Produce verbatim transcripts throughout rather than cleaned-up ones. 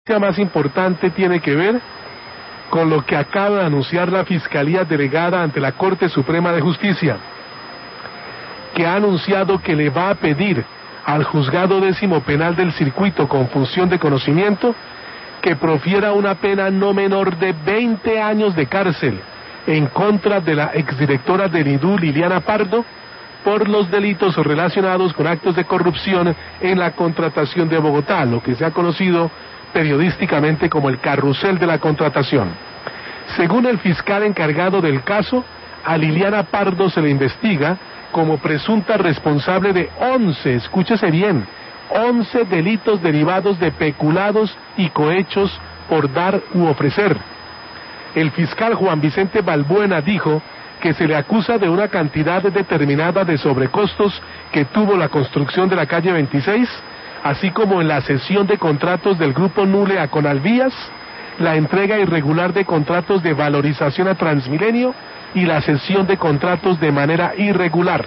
más importante tiene que ver con lo que acaba de anunciar la Fiscalía Delegada ante la Corte Suprema de Justicia, que ha anunciado que le va a pedir al Juzgado Décimo Penal del Circuito con función de conocimiento que profiera una pena no menor de veinte años de cárcel en contra de la exdirectora del I D U, Liliana Pardo, por los delitos relacionados con actos de corrupción en la contratación de Bogotá, lo que se ha conocido periodísticamente como el carrusel de la contratación. Según el fiscal encargado del caso, a Liliana Pardo se le investiga como presunta responsable de once, escúchese bien, once delitos derivados de peculados y cohechos por dar u ofrecer. El fiscal Juan Vicente Balbuena dijo que se le acusa de una cantidad determinada de sobrecostos que tuvo la construcción de la calle veintiséis, así como en la cesión de contratos del Grupo Nule a Conalvías, la entrega irregular de contratos de valorización a Transmilenio y la cesión de contratos de manera irregular.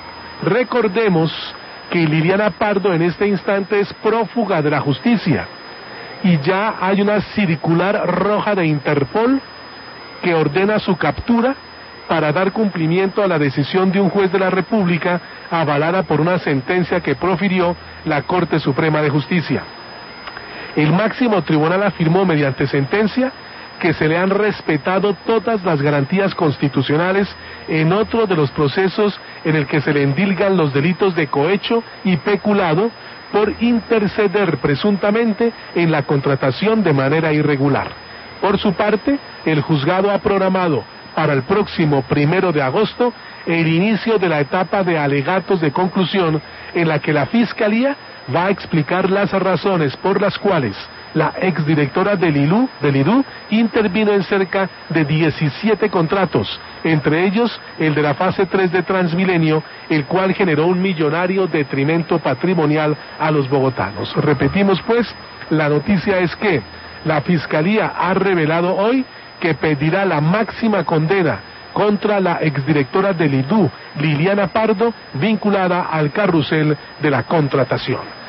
Recordemos que Liliana Pardo en este instante es prófuga de la justicia y ya hay una circular roja de Interpol que ordena su captura para dar cumplimiento a la decisión de un juez de la República avalada por una sentencia que profirió la Corte Suprema de Justicia. El máximo tribunal afirmó mediante sentencia que se le han respetado todas las garantías constitucionales en otro de los procesos en el que se le endilgan los delitos de cohecho y peculado por interceder presuntamente en la contratación de manera irregular. Por su parte, el juzgado ha programado para el próximo primero de agosto el inicio de la etapa de alegatos de conclusión en la que la Fiscalía va a explicar las razones por las cuales la exdirectora del I L U, del I D U intervino en cerca de diecisiete contratos, entre ellos el de la fase tres de Transmilenio, el cual generó un millonario detrimento patrimonial a los bogotanos. Repetimos pues, la noticia es que la Fiscalía ha revelado hoy que pedirá la máxima condena contra la exdirectora del I D U, Liliana Pardo, vinculada al carrusel de la contratación.